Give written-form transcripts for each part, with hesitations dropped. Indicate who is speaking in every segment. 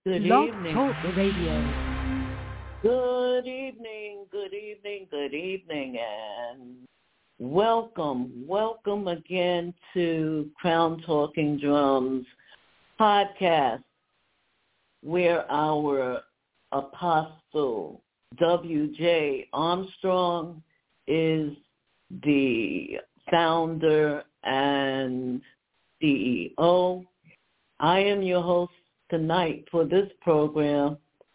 Speaker 1: Good
Speaker 2: Blog
Speaker 1: evening.
Speaker 2: Talk Radio.
Speaker 1: Good evening, good evening, good evening, and welcome again to Crown Talking Drums podcast, where our apostle W.J. Armstrong is the founder and CEO. I am your host tonight for this program,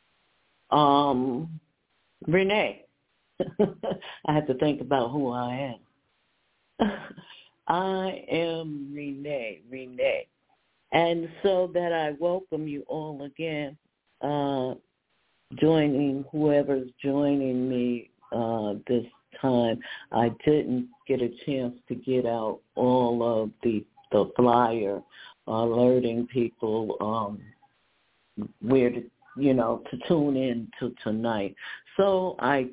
Speaker 1: Renee. I have to think about who I am. I am Renee. And so that I welcome you all again, whoever's joining me this time. I didn't get a chance to get out all of the flyer alerting people where to tune in to tonight. So I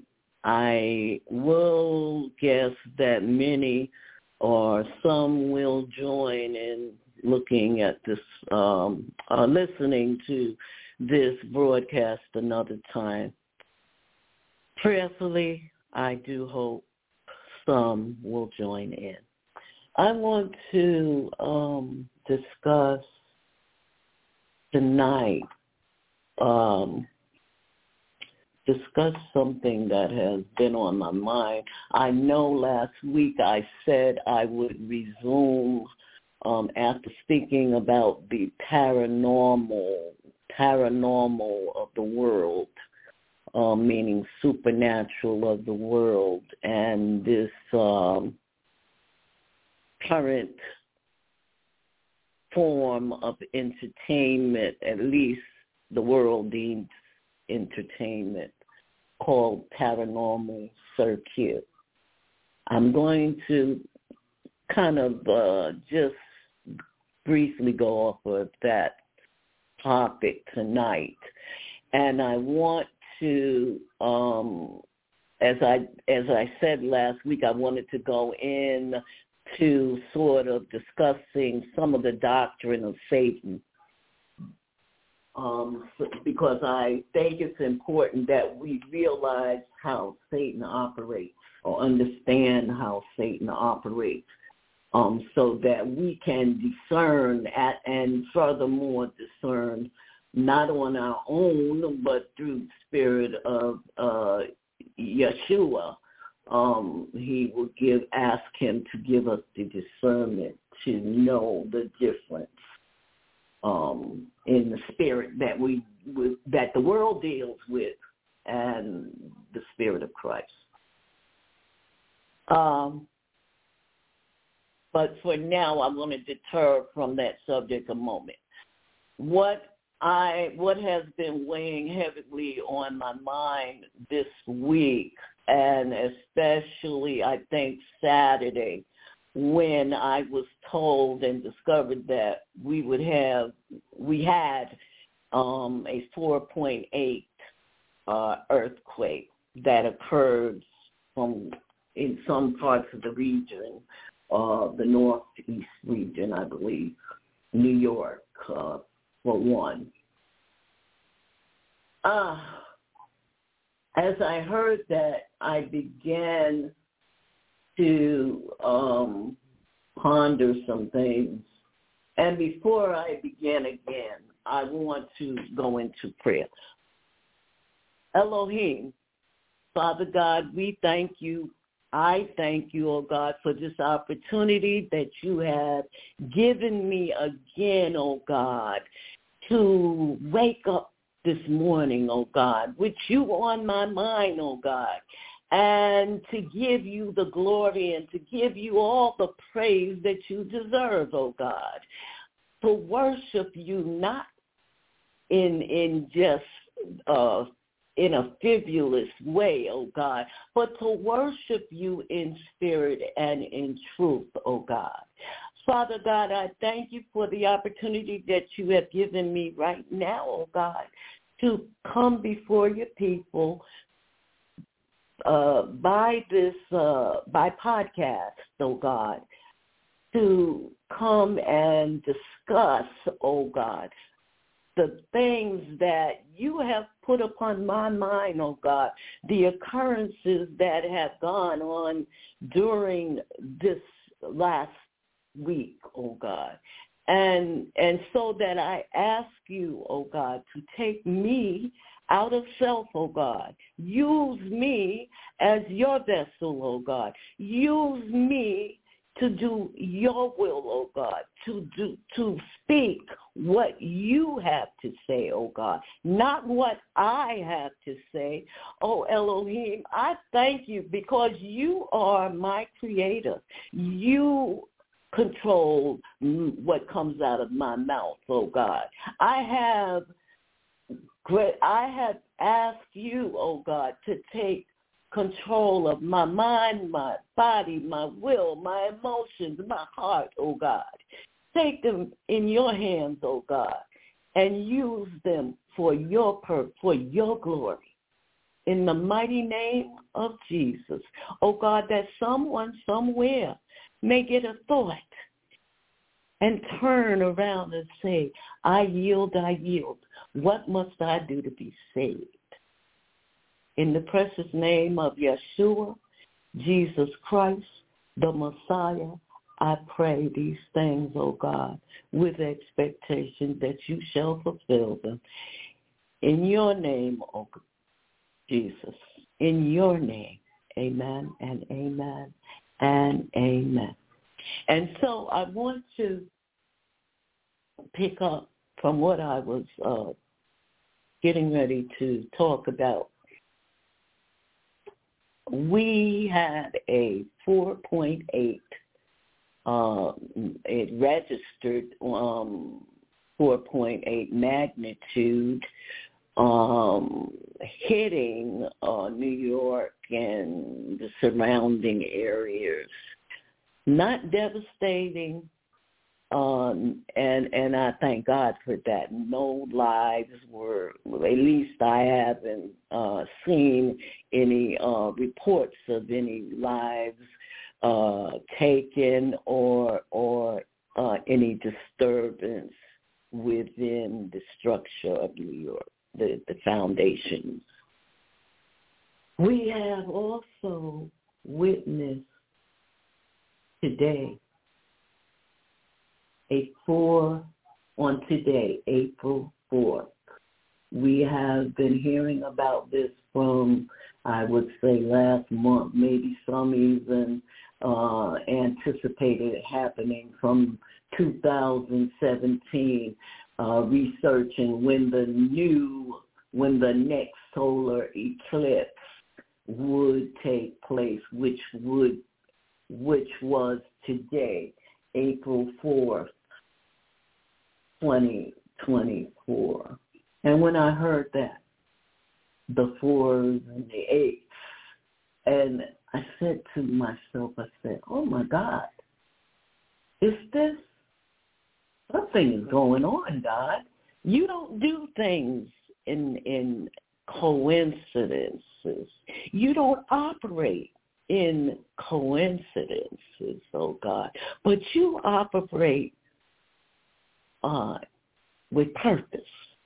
Speaker 1: will guess that many or some will join in looking at this, listening to this broadcast another time. Prayerfully, I do hope some will join in. I want to discuss tonight, something that has been on my mind. I know last week I said I would resume after speaking about the paranormal of the world, meaning supernatural of the world, and this current form of entertainment, at least the world deems entertainment, called paranormal circuit. I'm going to kind of just briefly go off of that topic tonight, and I want to, as I said last week, I wanted to go in to sort of discussing some of the doctrine of Satan, because I think it's important that we realize how Satan operates or understand how Satan operates, so that we can discern and furthermore discern not on our own but through the spirit of Yeshua. He will ask him to give us the discernment to know the difference in the spirit that the world deals with and the spirit of Christ. But for now, I'm going to deter from that subject a moment. What has been weighing heavily on my mind this week, and especially I think Saturday, when I was told and discovered that we had a 4.8 earthquake that occurred in some parts of the region, the northeast region, I believe, New York, for one. As I heard that, I began to ponder some things. And before I begin again, I want to go into prayer. Elohim, Father God, we thank you. I thank you, oh God, for this opportunity that you have given me again, oh God, to wake up this morning, oh God, with you on my mind, oh God, and to give you the glory and to give you all the praise that you deserve, oh God, to worship you not in just in a frivolous way, oh God, but to worship you in spirit and in truth, oh God. Father God, I thank you for the opportunity that you have given me right now, oh God, to come before your people by podcast, oh God, to come and discuss, oh God, the things that you have put upon my mind, oh God, the occurrences that have gone on during this last week, oh God. And so that I ask you, oh God, to take me out of self, oh God. Use me as your vessel, oh God. Use me to do your will, oh God, to speak what you have to say, oh God, not what I have to say. Oh Elohim, I thank you because you are my creator. You control what comes out of my mouth, oh God. I have asked you, oh God, to take control of my mind, my body, my will, my emotions, my heart, oh God. Take them in your hands, oh God, and use them for your purpose, for your glory. In the mighty name of Jesus, oh God, that someone somewhere may get a thought and turn around and say, I yield, I yield. What must I do to be saved? In the precious name of Yeshua, Jesus Christ, the Messiah, I pray these things, O God, with expectation that you shall fulfill them. In your name, O Jesus, in your name, amen and amen and amen. And so I want to pick up from what I was getting ready to talk about. We had a 4.8, it registered 4.8 magnitude hitting New York and the surrounding areas. Not devastating, and I thank God for that. No lives were, at least I haven't seen any reports of any lives taken or any disturbance within the structure of New York, the foundations. We have also witnessed today, April 4th. We have been hearing about this from, I would say, last month, maybe some even anticipated it happening from 2017, researching when the next solar eclipse would take place, which was today, April 4th, 2024. And when I heard that, the 4s and the 8s, and I said to myself, I said, oh my God, is this, something is going on, God. You don't do things in coincidences. You don't operate in coincidences, oh God, but you operate with purpose.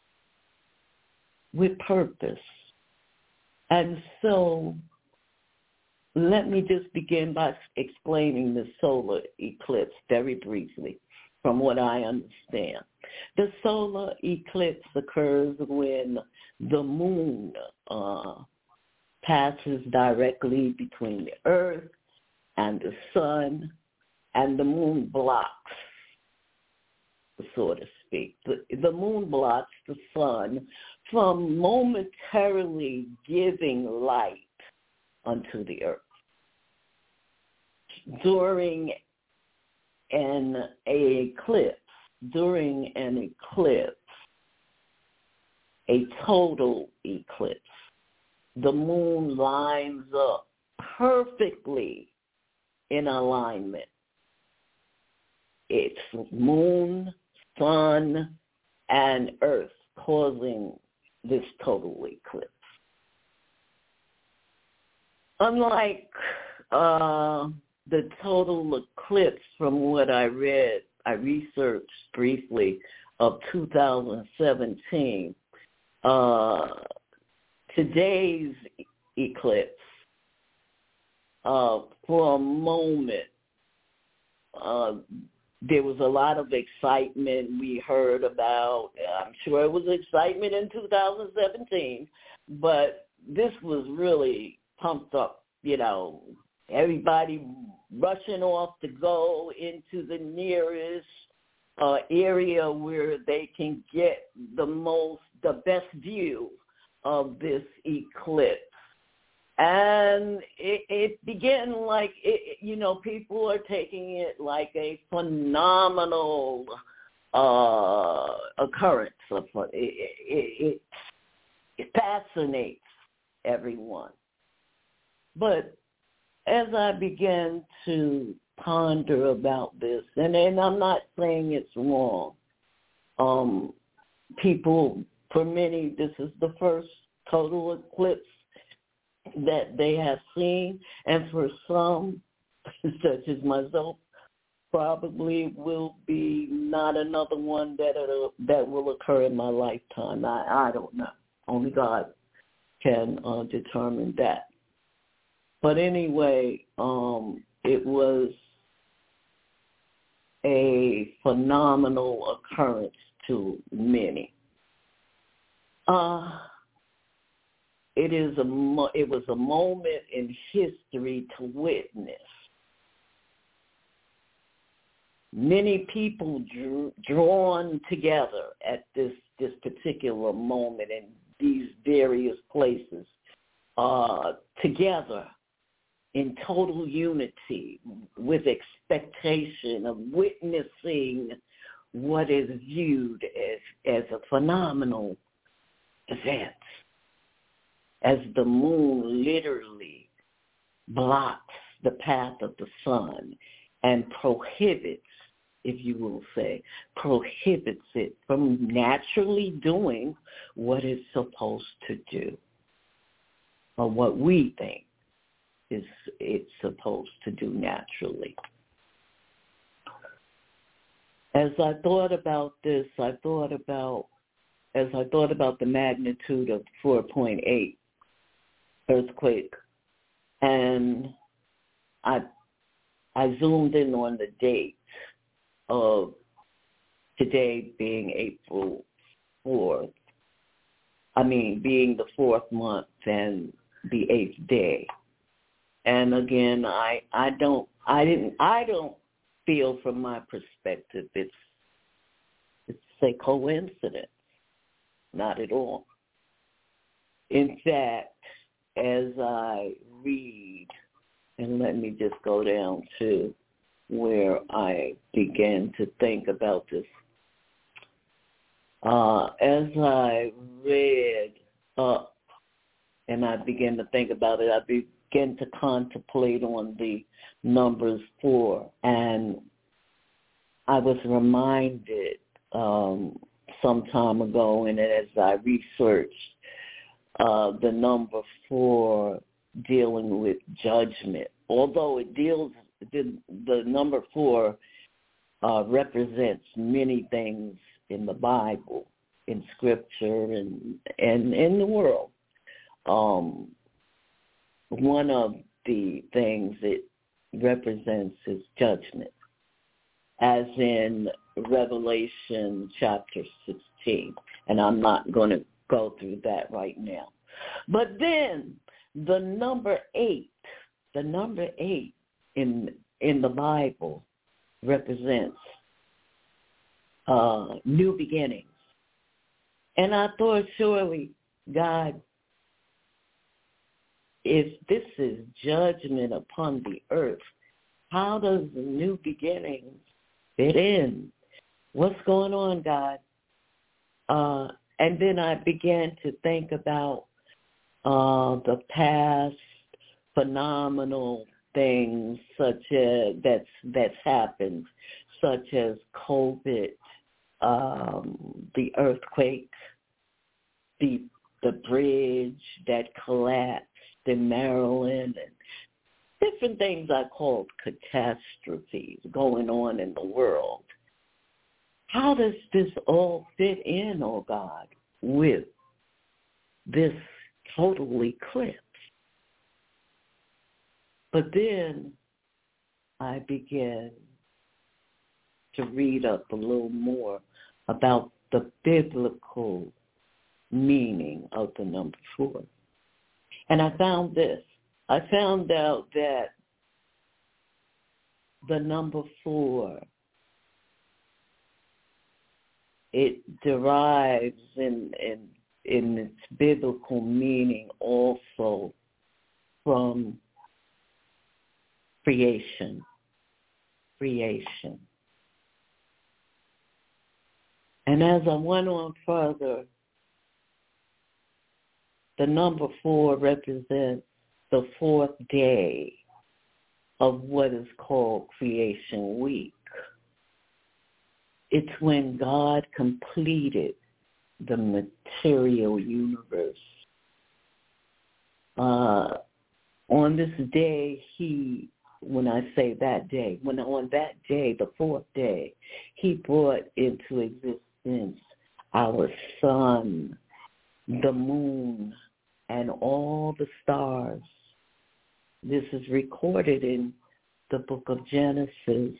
Speaker 1: With purpose. And so let me just begin by explaining the solar eclipse very briefly from what I understand. The solar eclipse occurs when the moon passes directly between the earth and the sun, and the moon blocks, so to speak. The moon blocks the sun from momentarily giving light unto the earth. During an eclipse, a total eclipse, the moon lines up perfectly in alignment. It's moon, sun, and earth causing this total eclipse. Unlike the total eclipse, from what I read, I researched briefly of 2017. Today's eclipse, for a moment, there was a lot of excitement we heard about. I'm sure it was excitement in 2017, but this was really pumped up, everybody rushing off to go into the nearest area where they can get the best view of this eclipse. And it began like, people are taking it like a phenomenal occurrence. It fascinates everyone. But as I began to ponder about this, and I'm not saying it's wrong, people, for many, this is the first total eclipse that they have seen, and for some, such as myself, probably will be not another one that will occur in my lifetime. I don't know. Only God can determine that. But anyway, it was a phenomenal occurrence to many. It was a moment in history to witness. Many people drawn together at this particular moment in these various places, together in total unity with expectation of witnessing what is viewed as a phenomenal event, as the moon literally blocks the path of the sun and prohibits, if you will say, prohibits it from naturally doing what it's supposed to do, or what we think it's supposed to do naturally. As I thought about this, as I thought about the magnitude of 4.8 earthquake, and I zoomed in on the date of today being April 4th. Being the 4th month and the 8th day. And again, I don't feel from my perspective it's a coincidence. Not at all. In fact, as I read, and let me just go down to where I began to think about this. As I read up and I began to think about it, I began to contemplate on the numbers 4, and I was reminded some time ago, and as I researched the number 4 dealing with judgment, although the number 4 represents many things in the Bible, in Scripture, and in the world. One of the things it represents is judgment, as in Revelation chapter 16. And I'm not going to go through that right now. But then the number 8 in the Bible represents new beginnings. And I thought, surely, God, if this is judgment upon the earth, how does the new beginnings fit in? What's going on, God? And then I began to think about the past phenomenal things such as that's happened, such as COVID, the earthquake, the bridge that collapsed in Maryland, and different things I called catastrophes going on in the world. how does this all fit in, oh God, with this total eclipse? But then I began to read up a little more about the biblical meaning of the number 4. And I found this. I found out that the number 4, it derives in its biblical meaning also from creation. And as I went on further, the number 4 represents the 4th day of what is called Creation Week. It's when God completed the material universe. On this day, on that day, the 4th day, he brought into existence our sun, the moon, and all the stars. This is recorded in the book of Genesis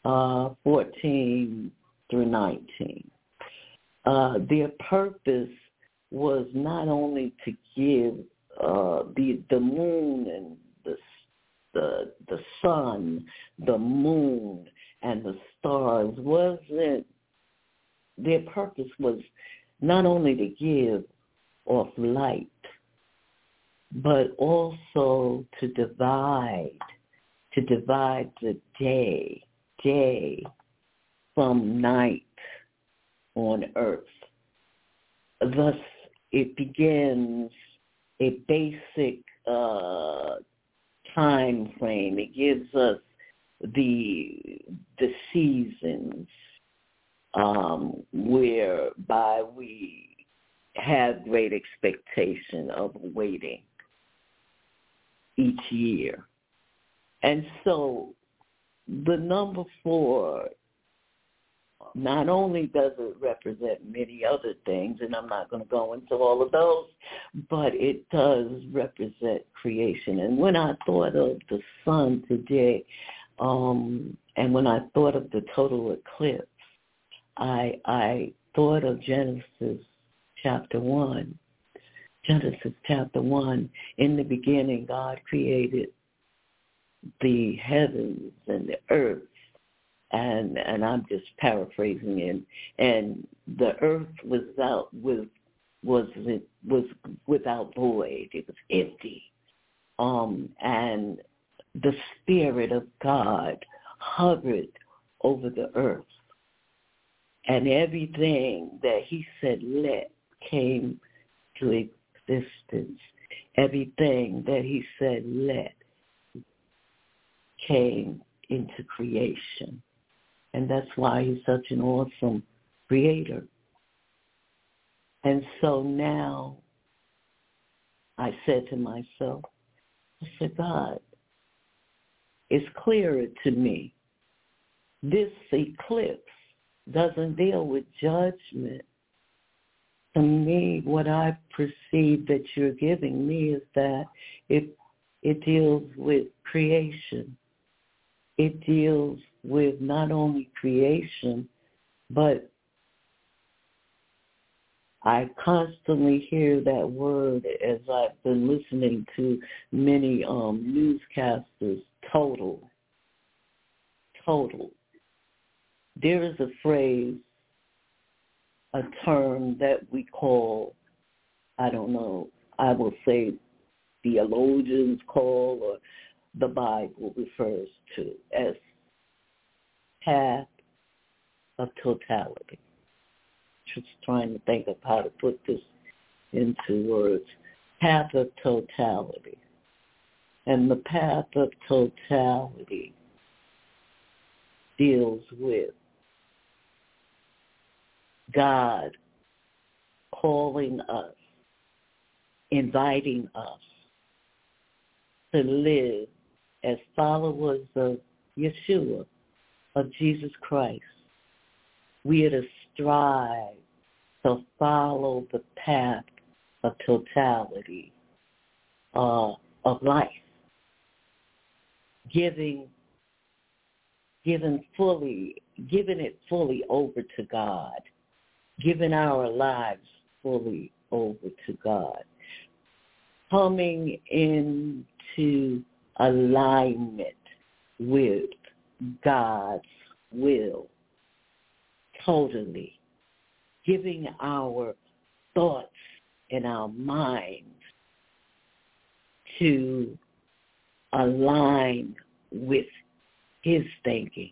Speaker 1: 14 through 19. Their purpose was not only to give the moon and the sun, the moon, and the stars their purpose was not only to give off light, but also to divide the day from night on earth. Thus, it begins a basic time frame. It gives us the seasons whereby we have great expectation of waiting each year. And so the number 4, not only does it represent many other things, and I'm not going to go into all of those, but it does represent creation. And when I thought of the sun today, and when I thought of the total eclipse, I thought of Genesis chapter 1. Genesis chapter 1, in the beginning, God created the heavens and the earth, and I'm just paraphrasing it. And the earth was without void; it was empty. And the Spirit of God hovered over the earth, and everything that He said let came to existence. Everything that He said let came into creation. And that's why He's such an awesome creator. And so now I said to myself, I said, God, it's clearer to me. This eclipse doesn't deal with judgment. To me, what I perceive that you're giving me is that it deals with creation. It deals with not only creation, but I constantly hear that word as I've been listening to many newscasters, total. There is a phrase, a term that we call, I don't know, I will say theologians call, or the Bible refers to as path of totality. Just trying to think of how to put this into words. Path of totality. And the path of totality deals with God calling us, inviting us to live as followers of Yeshua, of Jesus Christ, We are to strive to follow the path of totality of life, giving it fully over to God, giving our lives fully over to God, coming into alignment with God's will, totally, giving our thoughts and our minds to align with his thinking.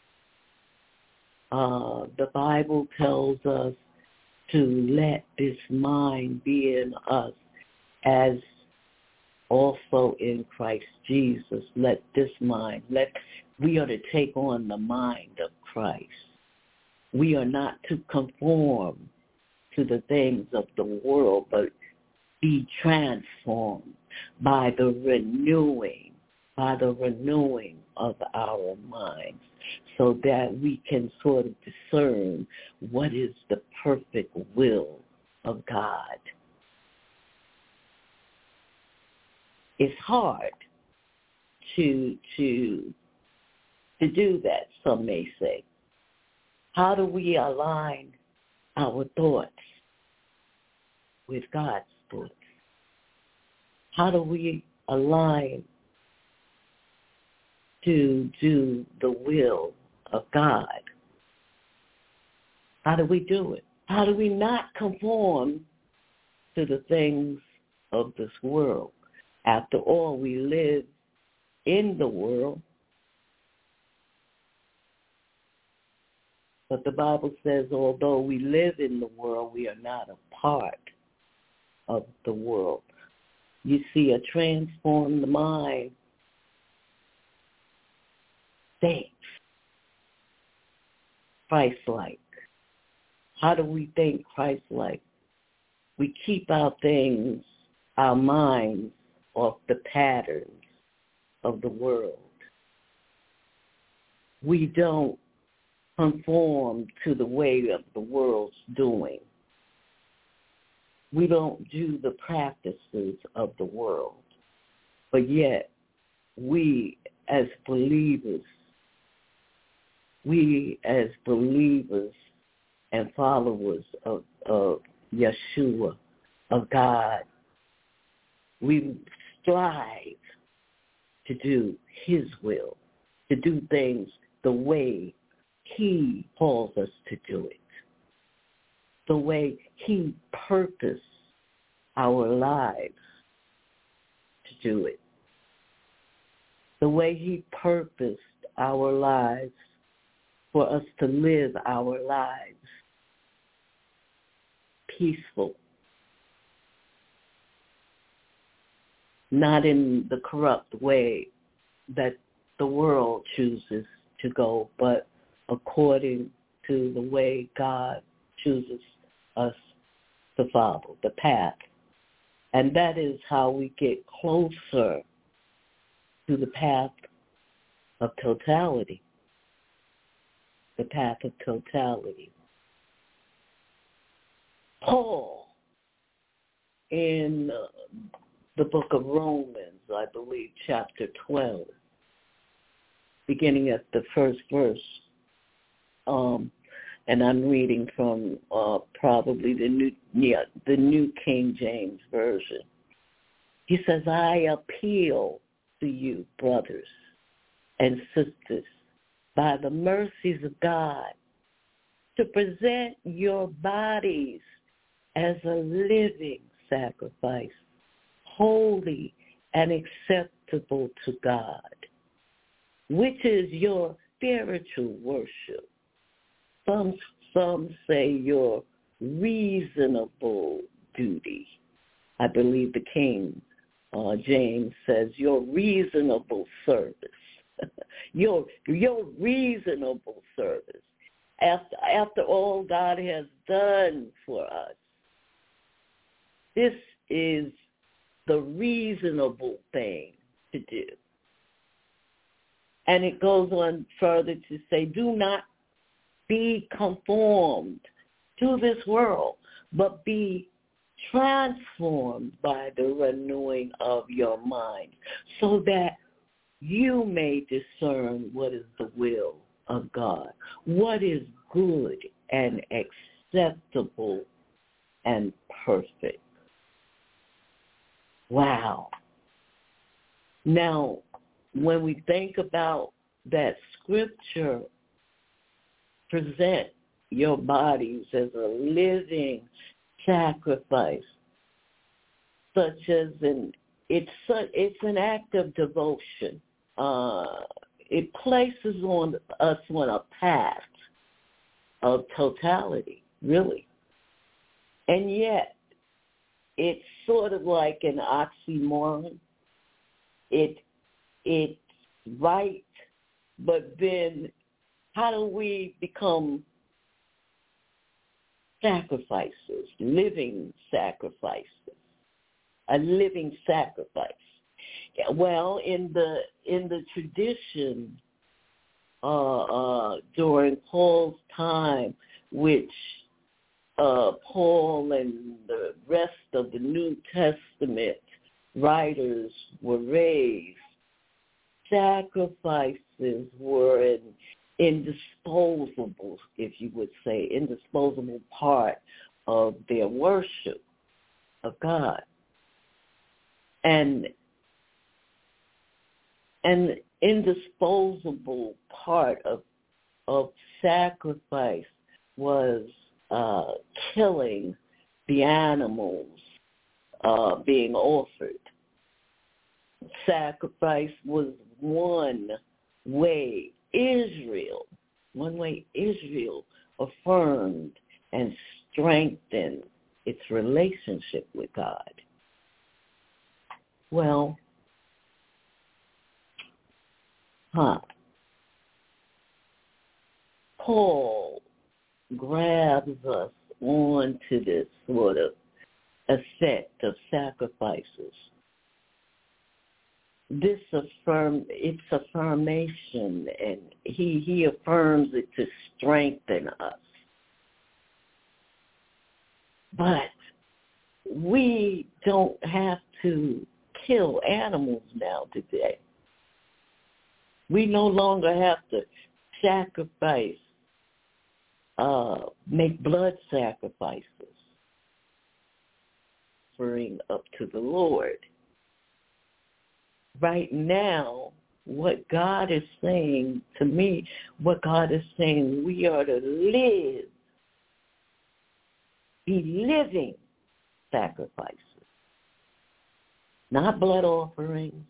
Speaker 1: The Bible tells us to let this mind be in us as also in Christ Jesus. Let this mind, we are to take on the mind of Christ. We are not to conform to the things of the world, but be transformed by the renewing of our minds, so that we can sort of discern what is the perfect will of God. It's hard to do that, some may say. How do we align our thoughts with God's thoughts? How do we align to do the will of God? How do we do it? How do we not conform to the things of this world? After all, we live in the world, but the Bible says although we live in the world, we are not a part of the world. You see, a transformed mind thinks Christ-like. How do we think Christ-like? We keep our minds off the patterns of the world. We don't conform to the way of the world's doing. We don't do the practices of the world. But yet, we as believers and followers of Yeshua, of God, we strive to do his will, to do things the way he calls us to do it, the way he purposed our lives to do it, the way he purposed our lives for us to live our lives peaceful, not in the corrupt way that the world chooses to go, but according to the way God chooses us to follow, the path. And that is how we get closer to the path of totality, the path of totality. Paul, in the book of Romans, I believe, chapter 12, beginning at the first verse, and I'm reading from probably the New King James Version. He says, I appeal to you, brothers and sisters, by the mercies of God, to present your bodies as a living sacrifice, holy and acceptable to God, which is your spiritual worship. Some say your reasonable duty. I believe the King James says your reasonable service. your reasonable service. After all God has done for us, this is the reasonable thing to do. And it goes on further to say, do not be conformed to this world, but be transformed by the renewing of your mind, so that you may discern what is the will of God, what is good and acceptable and perfect. Wow. Now, when we think about that scripture, present your bodies as a living sacrifice, such as it's an act of devotion. It places us on a path of totality, really. And yet, it's sort of like an oxymoron. It's right, but then how do we become sacrifices, living sacrifices, a living sacrifice? Well, in the tradition during Paul's time, which Paul and the rest of the New Testament writers were raised, sacrifices were an indisposable, if you would say, indisposable part of their worship of God. And an indisposable part of sacrifice was killing the animals being offered. Sacrifice was one way Israel affirmed and strengthened its relationship with God. Well, Paul grabs us onto this sort of effect of sacrifices. It's affirmation, and he affirms it to strengthen us. But we don't have to kill animals now today. We no longer have to sacrifice, make blood sacrifices, offering up to the Lord. Right now, what God is saying to me, we are to live, be living sacrifices, not blood offerings,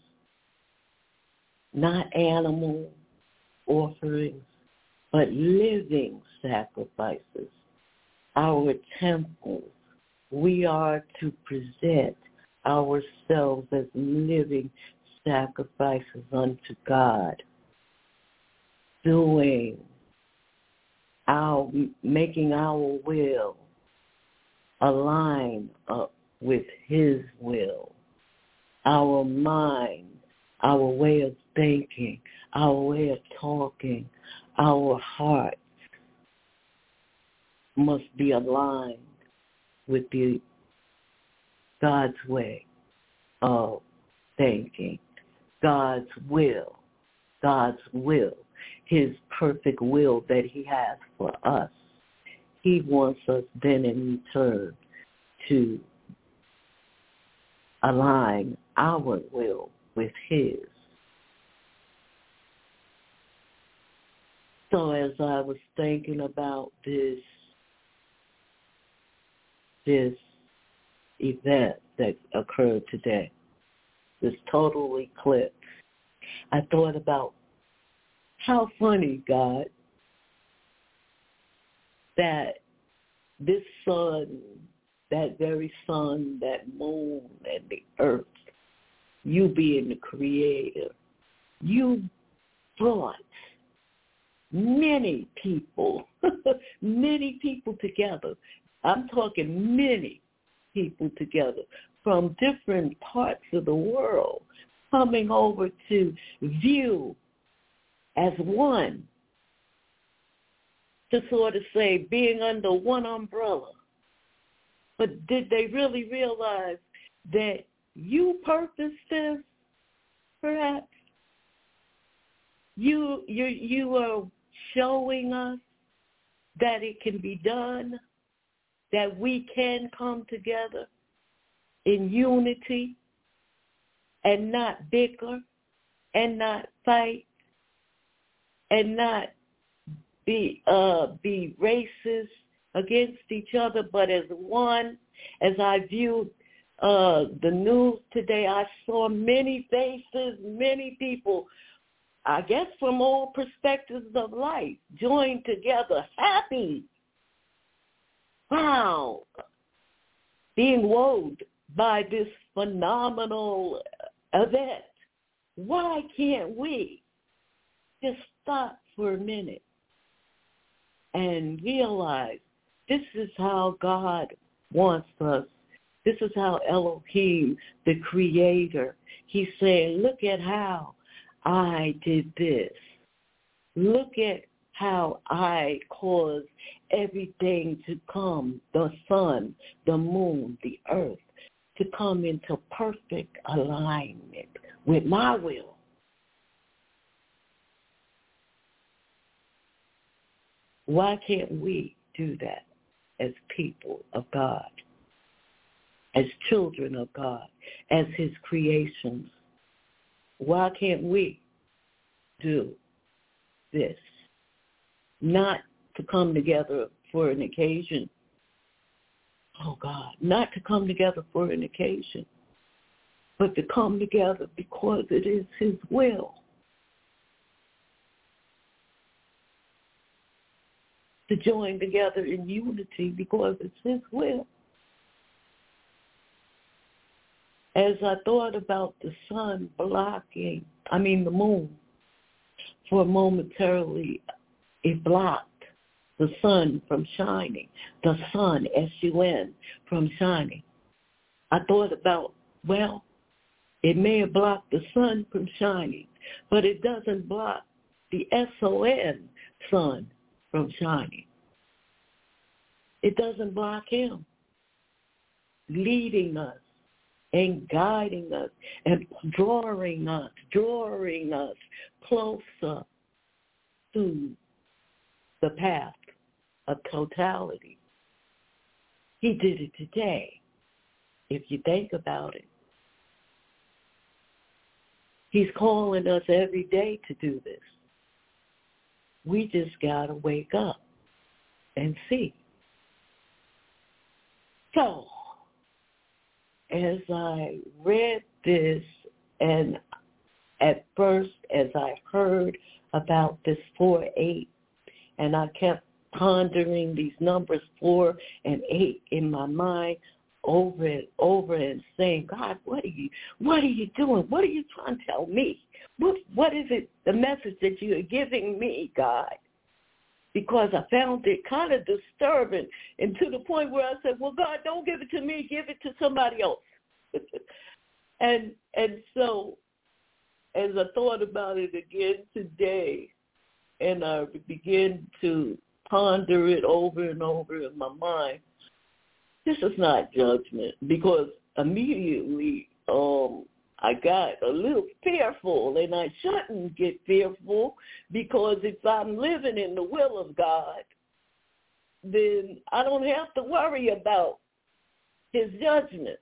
Speaker 1: not animal offerings, but living sacrifices. Our temples, we are to present ourselves as living sacrifices unto God, making our will align up with His will, our mind, our way of thinking, our way of talking, our heart must be aligned with God's way of thinking, God's will, His perfect will that He has for us. He wants us then in return to align our will with His. So as I was thinking about this event that occurred today, this total eclipse, I thought about how funny, God, that this sun, that very sun, that moon, and the earth, you being the creator, you brought many people together. I'm talking many people together from different parts of the world coming over to view as one to sort of say being under one umbrella. But did they really realize that you purposed this, perhaps? You are showing us that it can be done, that we can come together in unity and not bicker and not fight and not be racist against each other, but as one. As I viewed the news today, I saw many faces, many people, I guess from all perspectives of life, joined together, happy. Wow. Being wowed by this phenomenal event. Why can't we just stop for a minute and realize this is how God wants us? This is how Elohim, the Creator, he's saying, look at how I did this. Look at how I caused everything to come, the sun, the moon, the earth, to come into perfect alignment with my will. Why can't we do that as people of God, as children of God, as his creations? Why can't we do this? Not to come together for an occasion. Oh, God, not to come together for an occasion, but to come together because it is his will. To join together in unity because it's his will. As I thought about the sun blocking, the moon, for momentarily, it blocked the sun from shining, the sun, S-U-N, from shining. I thought about, well, it may have blocked the sun from shining, but it doesn't block the S-O-N, sun, from shining. It doesn't block him leading us and guiding us and drawing us closer to the path of totality. He did it today, if you think about it. He's calling us every day to do this. We just got to wake up and see. So, as I read this, and at first as I heard about this 4-8, and I kept pondering these numbers 4 and 8 in my mind over and over and saying, God, what are you doing? What are you trying to tell me? What is it, the message that you are giving me, God? Because I found it kind of disturbing, and to the point where I said, well, God, don't give it to me, give it to somebody else. and so as I thought about it again today, and I began to ponder it over and over in my mind, this is not judgment, because immediately I got a little fearful, and I shouldn't get fearful, because if I'm living in the will of God, then I don't have to worry about his judgments.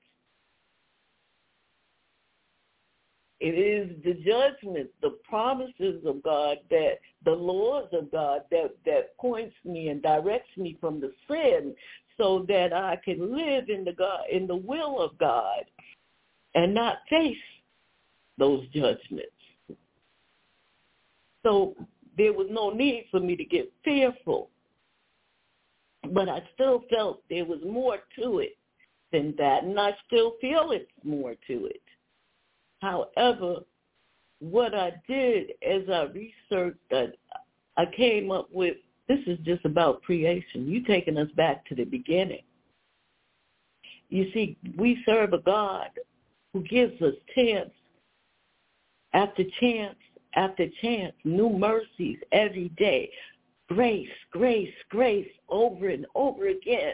Speaker 1: It is the judgments, the promises of God, that the laws of God that points me and directs me from the sin, so that I can live in the will of God and not face those judgments. So there was no need for me to get fearful. But I still felt there was more to it than that, and I still feel it's more to it. However, what I did as I researched, I came up with, this is just about creation. You taking us back to the beginning. You see, we serve a God who gives us chance after chance after chance, new mercies every day, grace, grace, grace over and over again.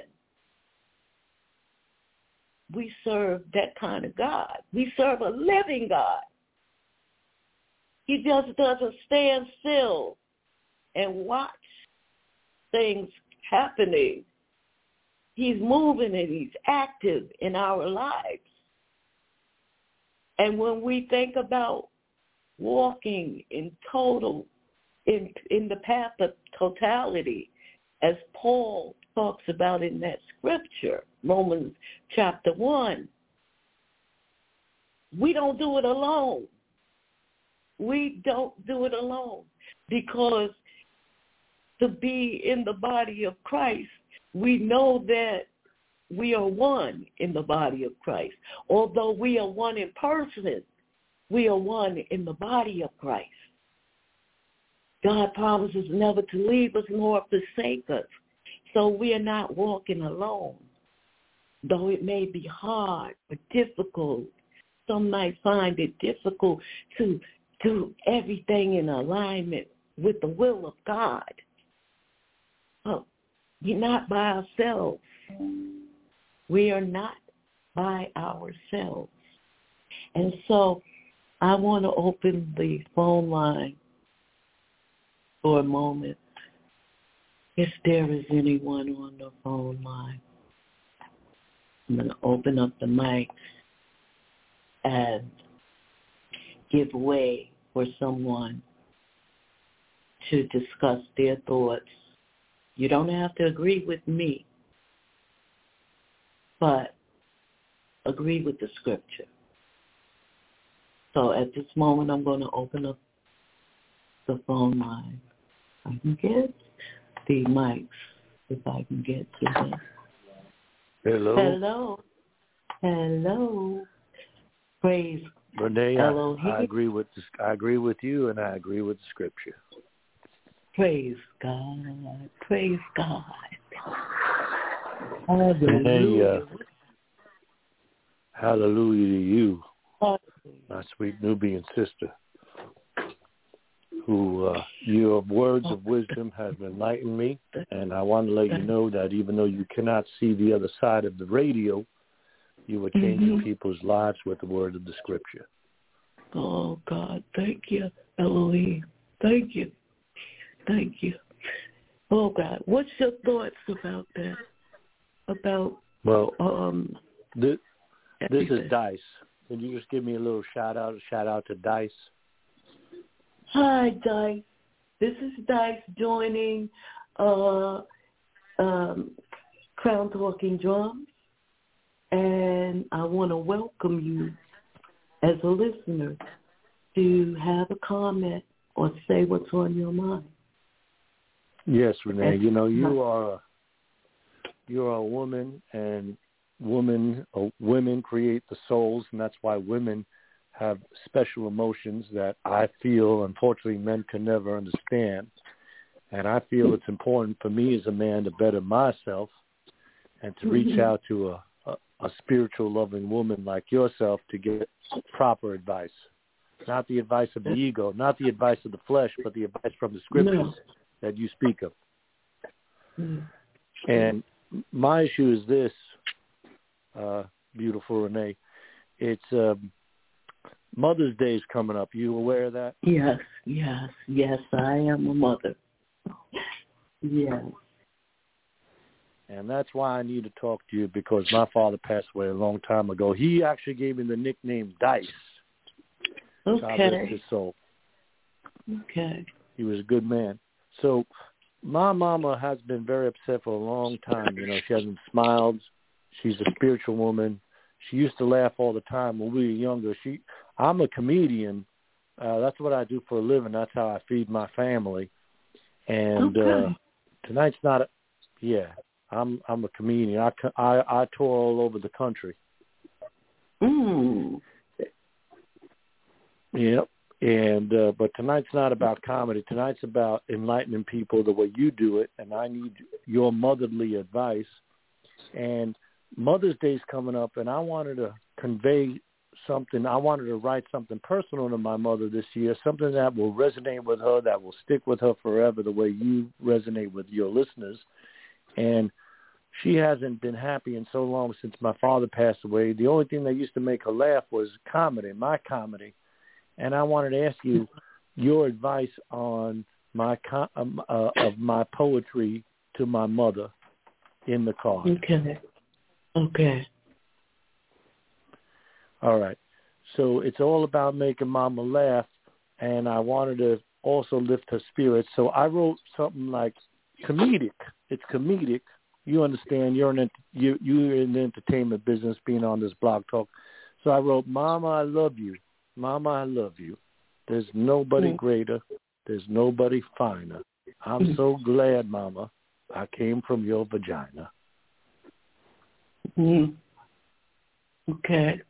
Speaker 1: We serve that kind of God. We serve a living God. He just doesn't stand still and watch things happening. He's moving and he's active in our lives. And when we think about walking in the path of totality, as Paul talks about in that scripture, Romans chapter 1, we don't do it alone. We don't do it alone, because to be in the body of Christ, we know that we are one in the body of Christ. Although we are one in person, we are one in the body of Christ. God promises never to leave us nor forsake us. So we are not walking alone. Though it may be hard or difficult, some might find it difficult to do everything in alignment with the will of God. But we're not by ourselves. We are not by ourselves. And so I want to open the phone line for a moment. If there is anyone on the phone line, I'm going to open up the mic and give way for someone to discuss their thoughts. You don't have to agree with me, but agree with the scripture. So at this moment, I'm going to open up the phone line. I can get the mics if I can get to them.
Speaker 3: Hello.
Speaker 1: Hello. Hello. Praise
Speaker 3: Renee,
Speaker 1: Elohim.
Speaker 3: I agree with you, and I agree with the scripture.
Speaker 1: Praise God. Praise God.
Speaker 3: Renee, hallelujah to you,
Speaker 1: Hallelujah.
Speaker 3: my sweet Nubian sister, who your words of wisdom have enlightened me, and I want to let you know that even though you cannot see the other side of the radio, you are changing people's lives with the word of the scripture.
Speaker 1: Oh, God, thank you, Elohim. Thank you. Thank you. Oh, God, what's your thoughts about that? About,
Speaker 3: this is Dice. Can you just give me a little shout out to Dice?
Speaker 1: Hi, Dice. This is Dice joining Crown Talking Drums, and I want to welcome you as a listener to have a comment or say what's on your mind.
Speaker 3: Yes, Renee. You know, you're a woman, and women create the souls, and that's why women have special emotions that I feel, unfortunately, men can never understand. And I feel it's important for me as a man to better myself and to reach out to a spiritual, loving woman like yourself to get proper advice. Not the advice of the ego, not the advice of the flesh, but the advice from the scriptures that you speak of. And my issue is this, beautiful Renee. It's Mother's Day is coming up. You aware of that?
Speaker 1: Yes, I am a mother. Yes.
Speaker 3: And that's why I need to talk to you, because my father passed away a long time ago. He actually gave me the nickname Dice.
Speaker 1: Okay.
Speaker 3: God rest his soul.
Speaker 1: Okay.
Speaker 3: He was a good man. So my mama has been very upset for a long time. You know, she hasn't smiled. She's a spiritual woman. She used to laugh all the time when we were younger. I'm a comedian. That's what I do for a living. That's how I feed my family. And tonight's not I'm a comedian. I tour all over the country. Yep. And but tonight's not about comedy. Tonight's about enlightening people the way you do it, and I need your motherly advice. And Mother's Day's coming up, and I wanted to convey something. I wanted to write something personal to my mother this year, something that will resonate with her, that will stick with her forever, the way you resonate with your listeners. And she hasn't been happy in so long since my father passed away. The only thing that used to make her laugh was comedy, my comedy. And I wanted to ask you your advice on of my poetry to my mother in the card.
Speaker 1: Okay.
Speaker 3: All right. So it's all about making Mama laugh, and I wanted to also lift her spirits. So I wrote something like comedic. It's comedic. You understand, you're in the entertainment business, being on this blog talk. So I wrote, Mama, I love you. Mama, I love you. There's nobody greater. There's nobody finer. I'm so glad, Mama, I came from your vagina.
Speaker 1: Okay.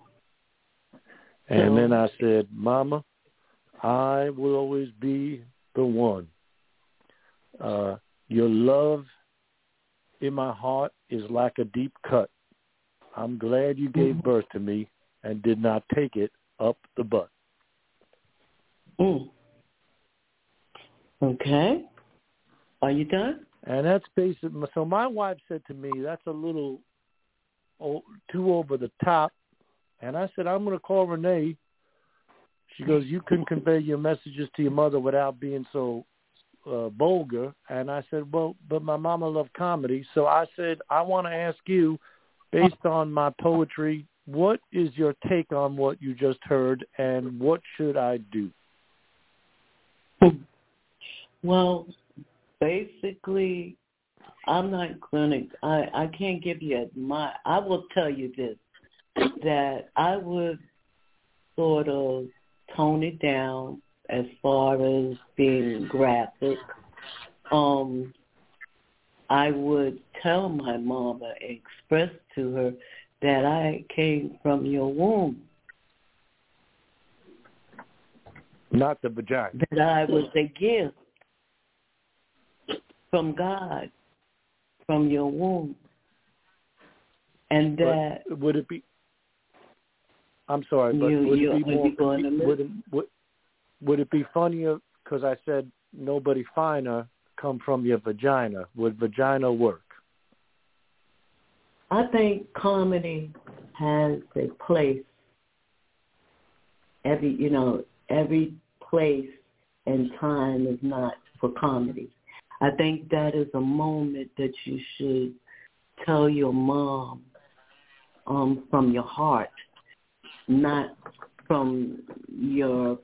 Speaker 3: And then I said, Mama, I will always be the one. Your love in my heart is like a deep cut. I'm glad you gave birth to me and did not take it up the butt.
Speaker 1: Okay. Are you done?
Speaker 3: And that's basic. So my wife said to me, that's a little too over the top. And I said, I'm going to call Renee. She goes, you can convey your messages to your mother without being so vulgar. And I said, well, but my mama loved comedy. So I said, I want to ask you, based on my poetry, what is your take on what you just heard, and what should I do?
Speaker 1: Well, basically, I'm not going to, I can't give you I will tell you this, that I would sort of tone it down as far as being graphic. I would tell my mama, express to her that I came from your womb.
Speaker 3: Not the vagina.
Speaker 1: That I was a gift from God, from your womb. And that...
Speaker 3: But would it be... I'm sorry, but would it be more... Would it be funnier because I said nobody finer come from your vagina? Would vagina work?
Speaker 1: I think comedy has a place. Every place and time is not for comedy. I think that is a moment that you should tell your mom from your heart, not from your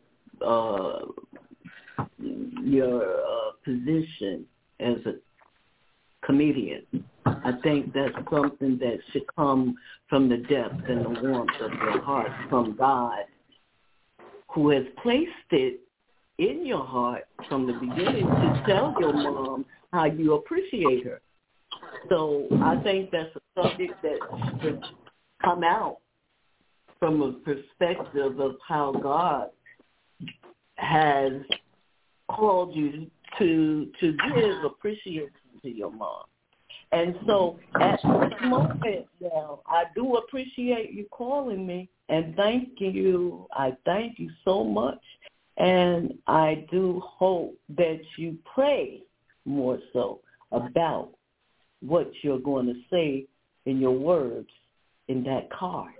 Speaker 1: position as a comedian. I think that's something that should come from the depth and the warmth of your heart from God, who has placed it in your heart from the beginning to tell your mom how you appreciate her. So I think that's a subject that should come out from a perspective of how God has called you to give appreciation to your mom. And so at this moment now, I do appreciate you calling me, and thank you. I thank you so much. And I do hope that you pray more so about what you're going to say in your words in that card.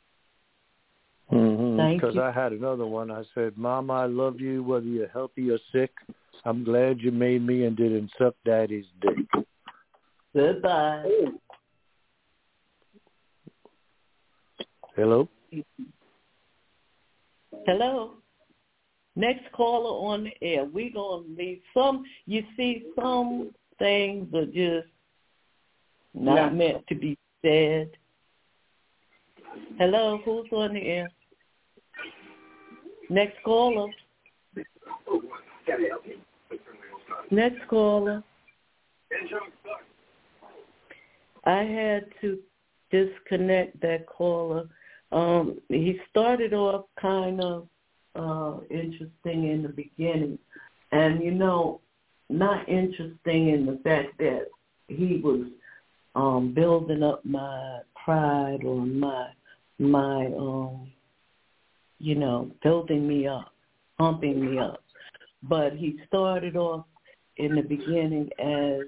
Speaker 3: Because I had another one. I said, Mama, I love you whether you're healthy or sick. I'm glad you made me and didn't suck Daddy's dick.
Speaker 1: Goodbye.
Speaker 3: Hello?
Speaker 1: Hello? Next caller on the air. We're going to leave some things are just not meant to be said. Hello, who's on the air? Next caller. Next caller. I had to disconnect that caller. He started off kind of interesting in the beginning, and not interesting in the fact that he was building up my pride or my building me up, pumping me up. But he started off in the beginning as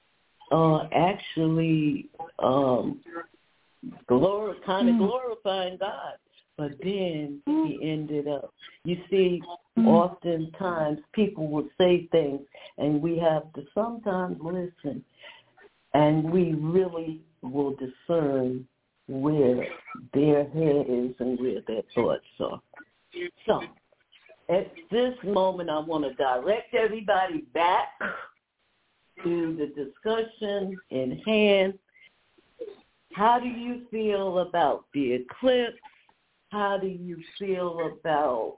Speaker 1: glorifying God. But then he ended up, you see, oftentimes people will say things and we have to sometimes listen, and we really will discern where their head is and where their thoughts are. So at this moment, I want to direct everybody back to the discussion in hand. How do you feel about the eclipse? How do you feel about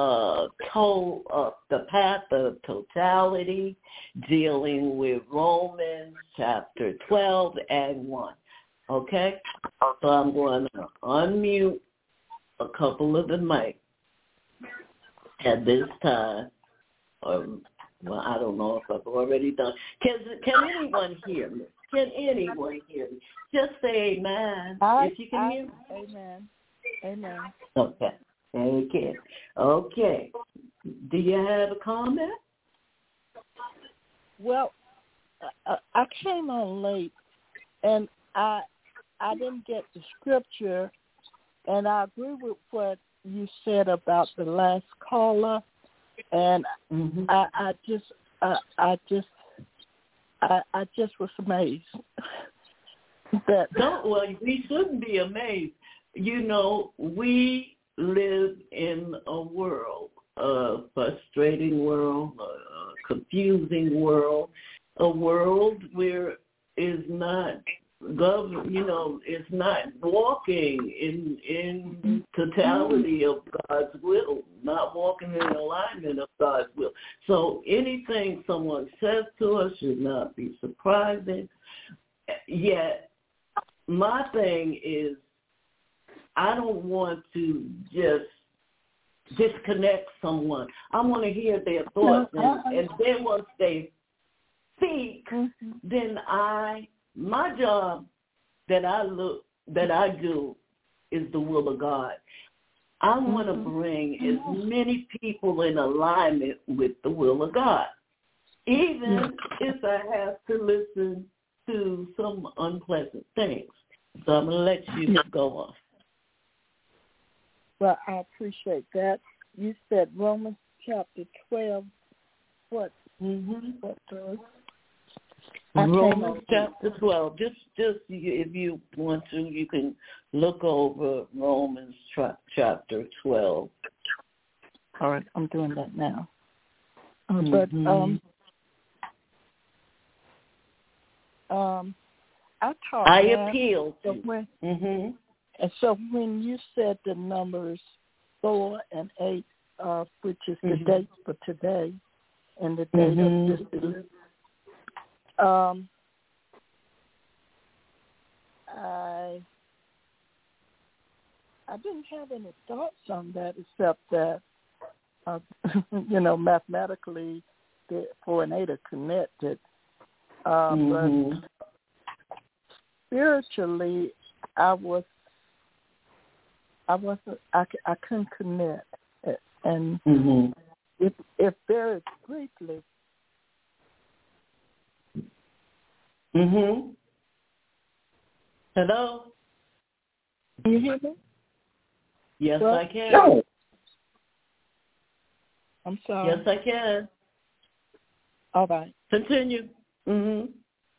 Speaker 1: the path of totality, dealing with Romans chapter 12 and 1? Okay? So I'm going to unmute a couple of the mics at this time. Well, I don't know if I've already done. Can anyone hear me? Can anyone hear me? Just say amen if you can hear me.
Speaker 4: Amen. Amen.
Speaker 1: Okay. Thank you. Okay. Do you have a comment?
Speaker 4: Well, I came on late, and I didn't get the scripture, and I agree with what you said about the last caller, and I just was amazed that.
Speaker 1: Well, we shouldn't be amazed. We live in a world, a frustrating world, a confusing world, a world where is not is not walking in totality of God's will, not walking in alignment of God's will. So anything someone says to us should not be surprising. Yet my thing is, I don't want to just disconnect someone. I want to hear their thoughts, and then once they speak, then my job that I do is the will of God. I want to bring as many people in alignment with the will of God, even if I have to listen to some unpleasant things. So I'm going to let you go on.
Speaker 4: Well, I appreciate that. You said Romans chapter 12. What? What verse?
Speaker 1: Romans chapter 12. Just if you want to, you can look over Romans chapter 12.
Speaker 4: All right, I'm doing that now.
Speaker 1: I appeal to.
Speaker 4: And so when you said the numbers 4 and 8, which is the date for today, and the date of this, I didn't have any thoughts on that except that, mathematically, the 4 and 8 are connected. But spiritually, I couldn't connect. And if very briefly.
Speaker 1: Hello?
Speaker 4: Can you hear me?
Speaker 1: Yes, I can.
Speaker 4: I'm sorry.
Speaker 1: Yes, I can.
Speaker 4: All right.
Speaker 1: Continue.
Speaker 4: Did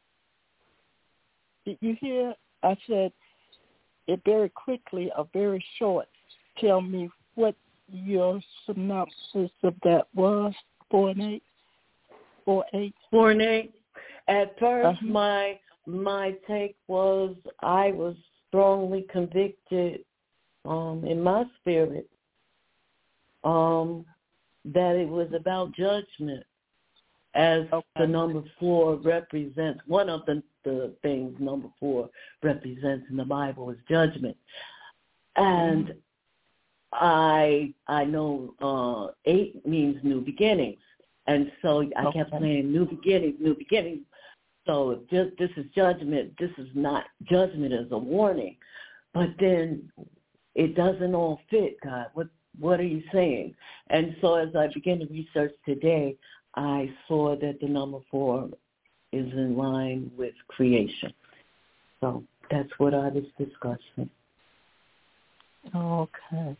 Speaker 4: you hear? I said it very quickly, or very short. Tell me what your synopsis of that was. 4 and 8. 4, 8. 4 and 8.
Speaker 1: At first, my take was I was strongly convicted in my spirit that it was about judgment, as the number 4 represents. One of the things number 4 represents in the Bible is judgment. And I know 8 means new beginnings. And so I kept saying new beginnings. So this is judgment. This is not judgment as a warning. But then it doesn't all fit, God. What are you saying? And so as I began to research today, I saw that the number 4 is in line with creation. So that's what I was discussing.
Speaker 4: Okay.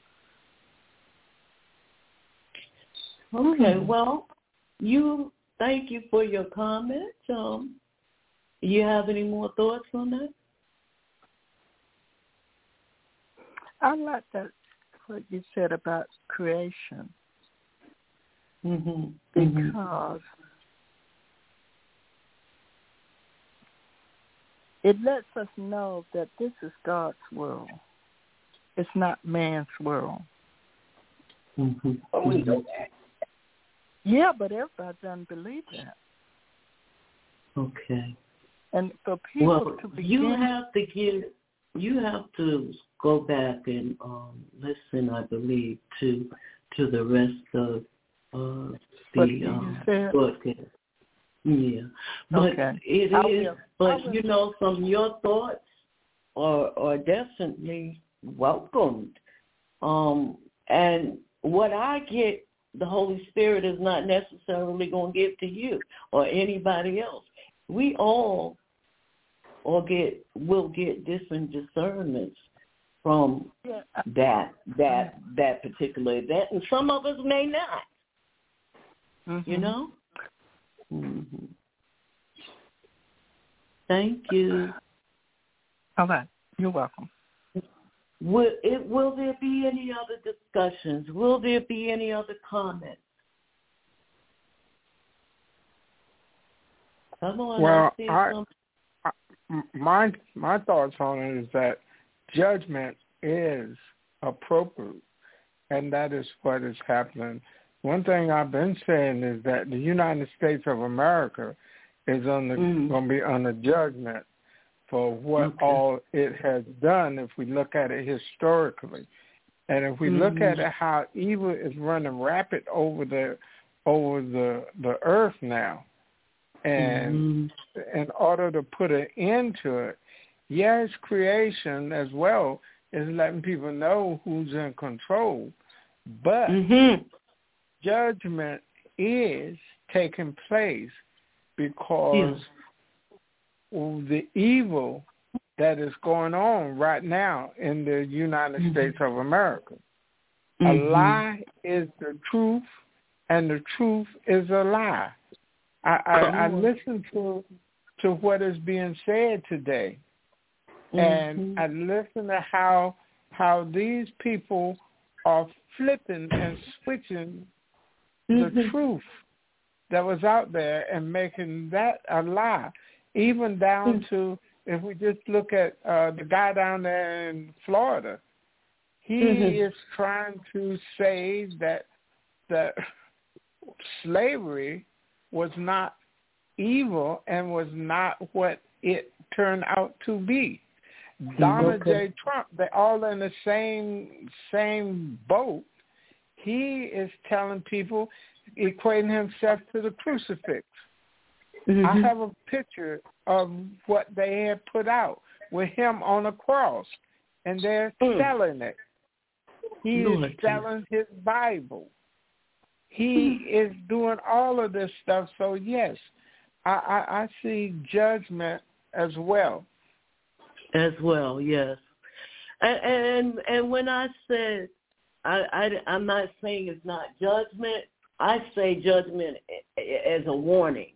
Speaker 1: Okay, well, thank you for your comments. You have any more thoughts on that?
Speaker 4: I like that, what you said about creation.
Speaker 1: Mm-hmm.
Speaker 4: Because it lets us know that this is God's world. It's not man's world.
Speaker 1: Mm-hmm. Oh, we know that.
Speaker 4: Yeah, but everybody doesn't believe that.
Speaker 1: Okay.
Speaker 4: And for people to begin,
Speaker 1: you have to go back and listen, I believe, to the rest of the broadcast. Yeah, but
Speaker 4: okay.
Speaker 1: it is. But some of your thoughts are definitely welcomed. And what I get, the Holy Spirit is not necessarily going to give to you or anybody else. We all will get different discernments from that particular event, and some of us may not.
Speaker 4: Mm-hmm.
Speaker 1: You know. Mm-hmm. Thank you.
Speaker 4: All right. You're welcome.
Speaker 1: Will there be any other discussions? Will there be any other comments? Come on.
Speaker 5: Well, my thoughts on it is that judgment is appropriate, and that is what is happening. One thing I've been saying is that the United States of America is going to be under judgment for what all it has done if we look at it historically. And if we look at it, how evil is running rapid over the earth now. And in order to put an end to it, yes, creation as well is letting people know who's in control. But judgment is taking place because of the evil that is going on right now in the United States of America. A lie is the truth, and the truth is a lie. I listen to what is being said today, and I listen to how these people are flipping and switching the truth that was out there and making that a lie, even down to, if we just look at the guy down there in Florida, he is trying to say that slavery was not evil and was not what it turned out to be. Donald J. Trump, they're all in the same boat. He is telling people, equating himself to the crucifix. I have a picture of what they had put out with him on a cross, and they're selling it. He is selling his Bible. He is doing all of this stuff. So, yes, I see judgment as well.
Speaker 1: As well, yes. And when I said, I'm not saying it's not judgment, I say judgment as a warning.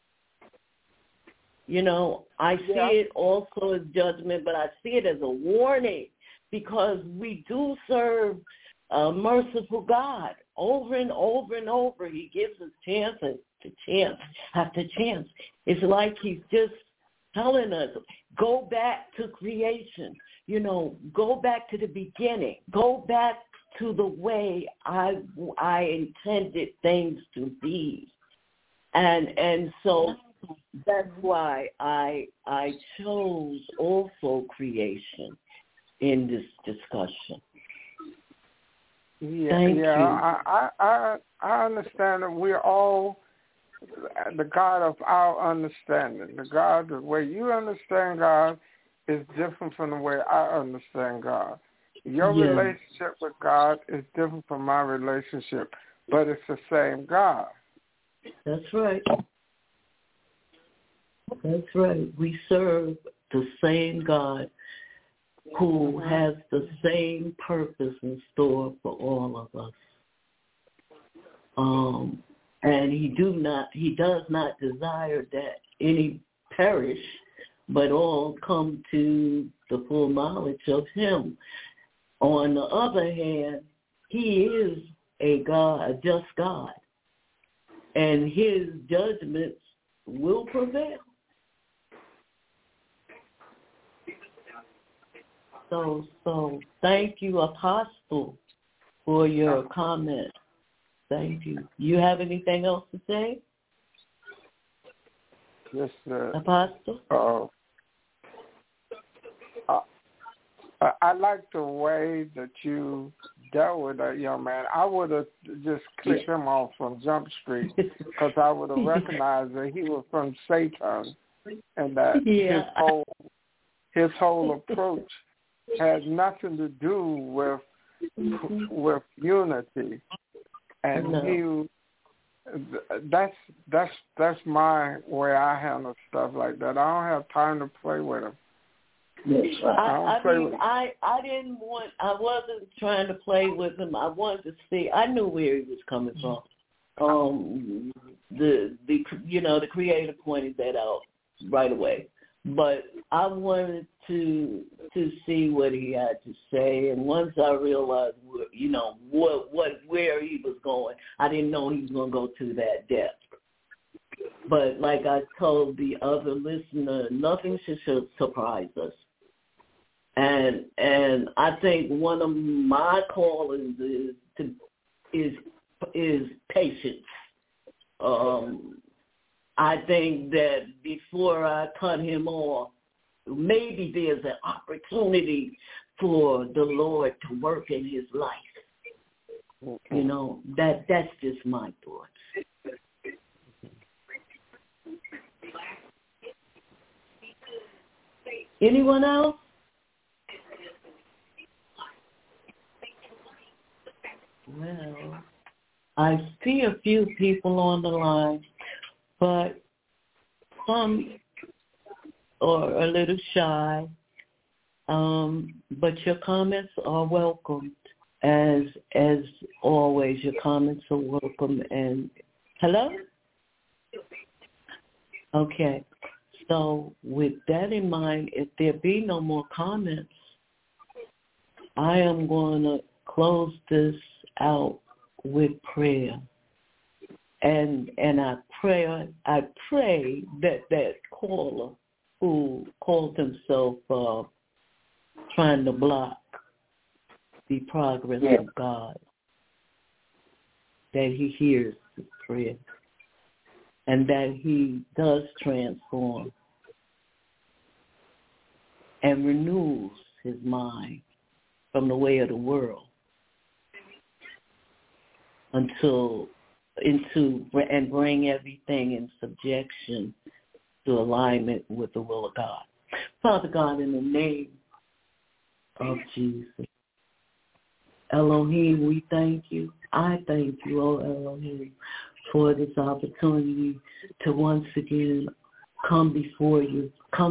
Speaker 1: You know, I see it also as judgment, but I see it as a warning because we do serve a merciful God over and over and over. He gives us chance after chance. It's like he's just telling us, go back to creation. You know, go back to the beginning. Go back to the way I intended things to be. And so that's why I chose also creation in this discussion. Thank you.
Speaker 5: I understand that we're all the God of our understanding. The way you understand God is different from the way I understand God. Your relationship with God is different from my relationship, but it's the same God.
Speaker 1: That's right. That's right. We serve the same God who has the same purpose in store for all of us. And he does not desire that any perish, but all come to the full knowledge of him. On the other hand, he is a God, a just God, and his judgments will prevail. So thank you, Apostle, for your comment. Thank you. You have anything else to say?
Speaker 5: Yes,
Speaker 1: Apostle?
Speaker 5: I like the way that you dealt with that young man. I would have just clicked him off from Jump Street because I would have recognized that he was from Satan and that his whole approach had nothing to do with unity. And that's my way I handle stuff like that. I don't have time to play with him.
Speaker 1: I wasn't trying to play with him. I wanted to see. I knew where he was coming from. The creator pointed that out right away. But I wanted to see what he had to say, and once I realized, where he was going, I didn't know he was going to go to that depth. But like I told the other listener, nothing should surprise us. And I think one of my callings is patience. I think that before I cut him off, maybe there's an opportunity for the Lord to work in his life. That's just my thoughts. Anyone else? Well, I see a few people on the line, but some are a little shy. But your comments are welcomed. As always, your comments are welcome. And hello? Okay. So with that in mind, if there be no more comments, I am going to close this out with prayer. And I pray that caller who called himself trying to block the progress of God, that he hears the prayer and that he does transform and renews his mind from the way of the world and bring everything in subjection to alignment with the will of God. Father God, in the name of Jesus, Elohim, we thank you. I thank you, oh Elohim, for this opportunity to once again come before you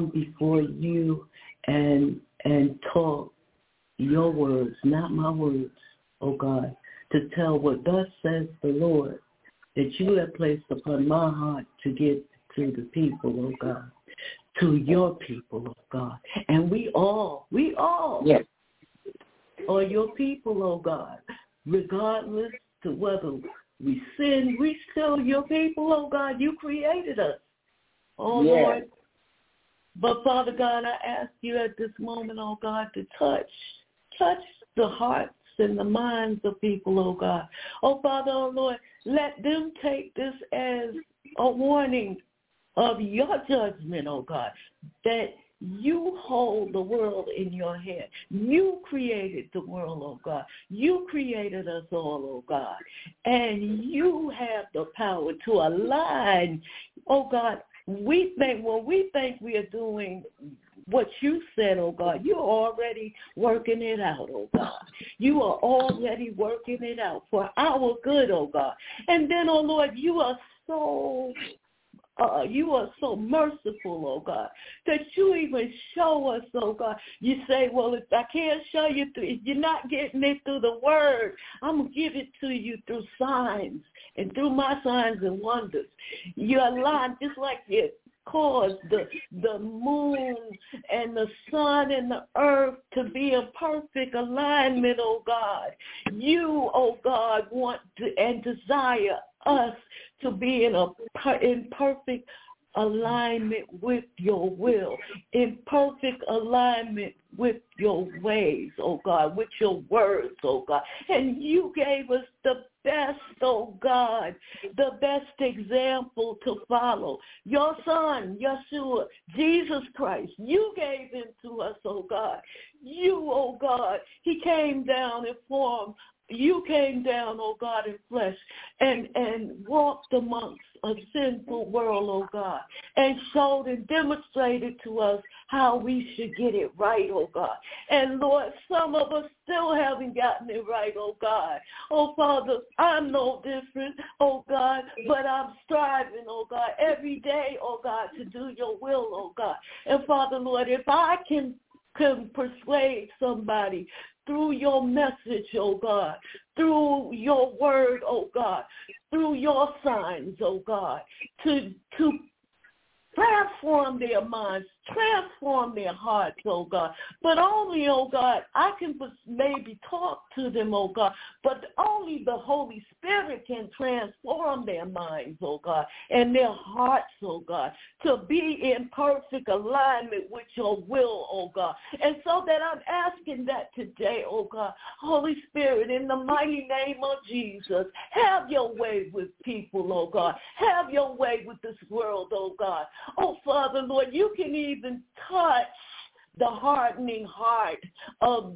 Speaker 1: and talk your words, not my words, oh God, to tell what thus says the Lord that you have placed upon my heart to get to the people, oh God, to your people, oh God. And we all
Speaker 5: yes,
Speaker 1: are your people, oh God. Regardless to whether we sin, we still your people, oh God. You created us, oh
Speaker 5: yes.
Speaker 1: Lord. But Father God, I ask you at this moment, oh God, to touch the hearts and the minds of people, oh God. Oh Father, oh Lord, let them take this as a warning of your judgment, oh God, that you hold the world in your hand. You created the world, oh God. You created us all, oh God. And you have the power to align, oh God. We think we are doing what you said, oh God. You're already working it out, oh God. You are already working it out for our good, oh God. And then, oh Lord, you are so merciful, oh God, that you even show us, oh God. You say, well, if I can't show you, if you're not getting it through the word, I'm going to give it to you through signs and through my signs and wonders. You're aligned just like you caused the moon and the sun and the earth to be in perfect alignment, oh God. You, oh God, want to and desire us to be in perfect alignment with your will, in perfect alignment with your ways, oh God, with your words, oh God. And you gave us the best, oh God, the best example to follow. Your Son, Yeshua, Jesus Christ, you gave him to us, oh God. You, oh God, he came down in form. You came down, oh God, in flesh and walked amongst a sinful world, oh God, and showed and demonstrated to us how we should get it right, oh God. And Lord, some of us still haven't gotten it right, oh God. Oh Father, I'm no different, oh God, but I'm striving, oh God, every day, oh God, to do your will, oh God. And Father, Lord, if I can persuade somebody through your message, oh God, through your word, oh God, through your signs, oh God, to transform their minds, transform their hearts, oh God. But only, oh God, I can maybe talk to them, oh God, but only the Holy Spirit can transform their minds, oh God, and their hearts, oh God, to be in perfect alignment with your will, oh God. And so that I'm asking that today, oh God, Holy Spirit, in the mighty name of Jesus, have your way with people, oh God. Have your way with this world, oh God. Oh, Father, Lord, you can even touch the hardening heart of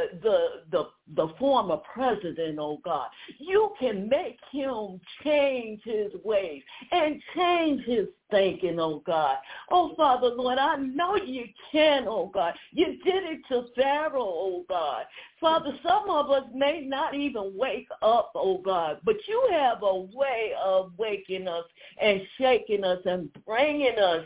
Speaker 1: the former president, oh God. You can make him change his ways and change his thinking, oh God. Oh, Father, Lord, I know you can, oh God. You did it to Pharaoh, oh God. Father, some of us may not even wake up, oh God, but you have a way of waking us and shaking us and bringing us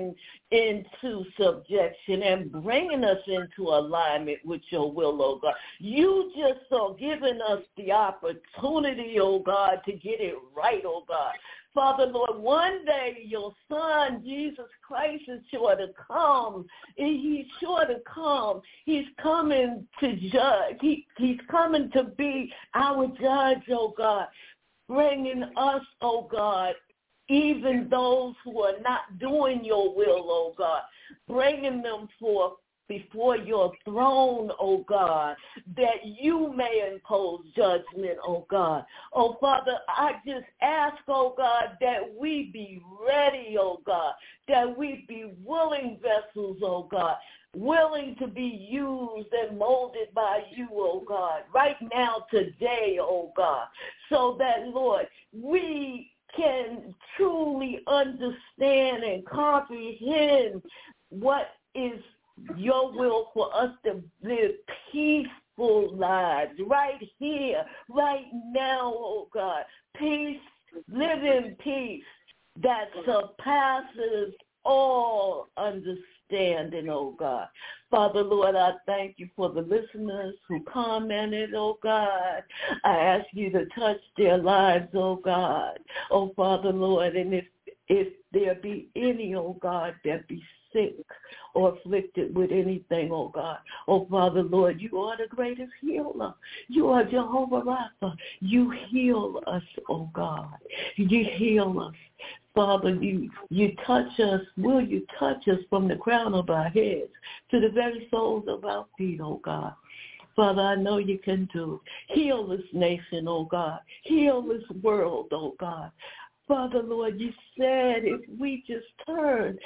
Speaker 1: into subjection and bringing us into alignment with your will, oh God. You just are giving us the opportunity, oh God, to get it right, oh God. Father, Lord, one day your Son, Jesus Christ, is sure to come. He's sure to come. He's coming to judge. He's coming to be our judge, oh God, bringing us, oh God, even those who are not doing your will, oh God, bringing them forth before your throne, oh God, that you may impose judgment, oh God. Oh, Father, I just ask, oh God, that we be ready, oh God, that we be willing vessels, oh God, willing to be used and molded by you, oh God, right now, today, oh God, so that, Lord, we can truly understand and comprehend what is your will for us to live peaceful lives right here, right now, oh God. Peace, live in peace that surpasses all understanding, oh God. Father, Lord, I thank you for the listeners who commented, oh God. I ask you to touch their lives, oh God. Oh, Father, Lord, and if there be any, oh God, that be sick or afflicted with anything, oh God. Oh, Father, Lord, you are the greatest healer. You are Jehovah Rapha. You heal us, oh God. You heal us. Father, you touch us. Will you touch us from the crown of our heads to the very soles of our feet, oh God? Father, I know you can do it. Heal this nation, oh God. Heal this world, oh God. Father, Lord, you said if we just turn,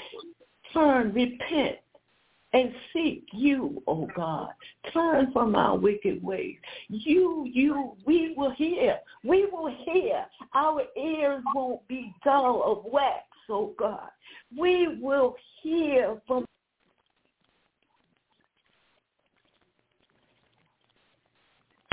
Speaker 1: repent, and seek you, oh God. Turn from our wicked ways. We will hear. We will hear. Our ears won't be dull of wax, oh God. We will hear from